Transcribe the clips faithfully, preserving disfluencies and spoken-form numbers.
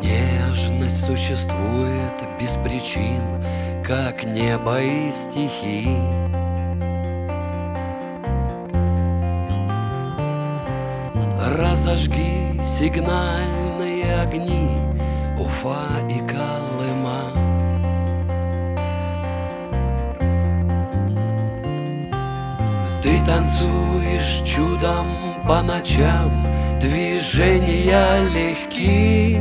Нежность существует без причин, как небо и стихи. Разожги сигнальные огни Уфа и Колыма. Ты танцуешь чудом по ночам, движения легки.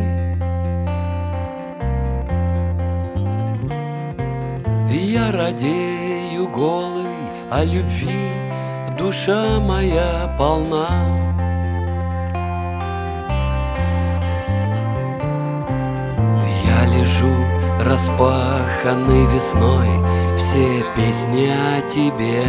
Я радею голый о любви, душа моя полна. Я лежу распаханный весной, все песни о тебе.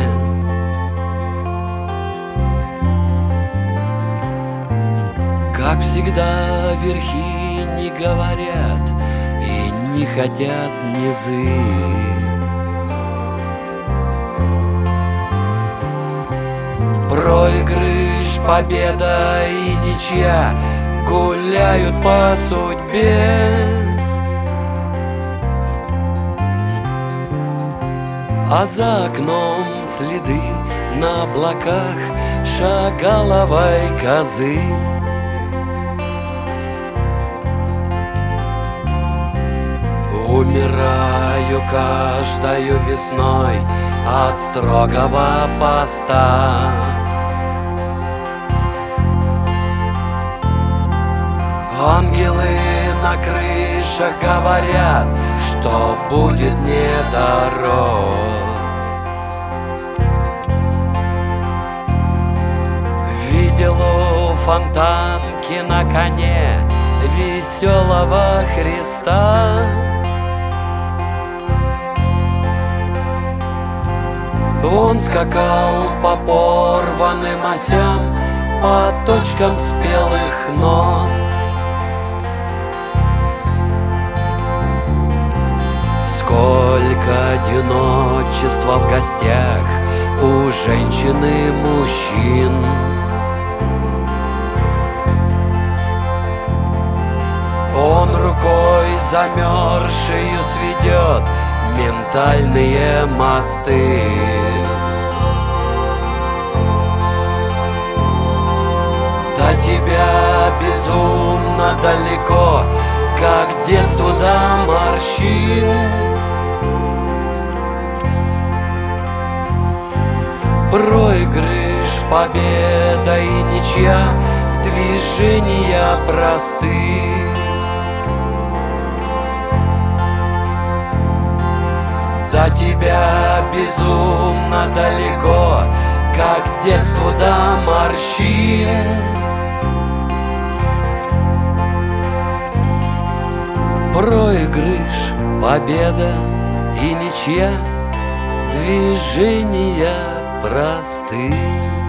Как всегда, верхи не говорят и не хотят низы. Проигрыш, победа и ничья гуляют по судьбе. А за окном следы на облаках шагаловой козы. Умираю каждою весной от строгого поста. Ангелы на крышах говорят, что будет недород. Видел у фонтанки на коне веселого Христа. Он скакал по порванным осям, по точкам спелых нот. Сколько одиночества в гостях у женщин и мужчин. Он рукой замерзшую сведет ментальные мосты. До тебя безумно далеко, как детство до морщин. Проигрыш, победа и ничья, движения просты. До тебя безумно далеко, как детство до морщин. Проигрыш, победа и ничья, движения просты.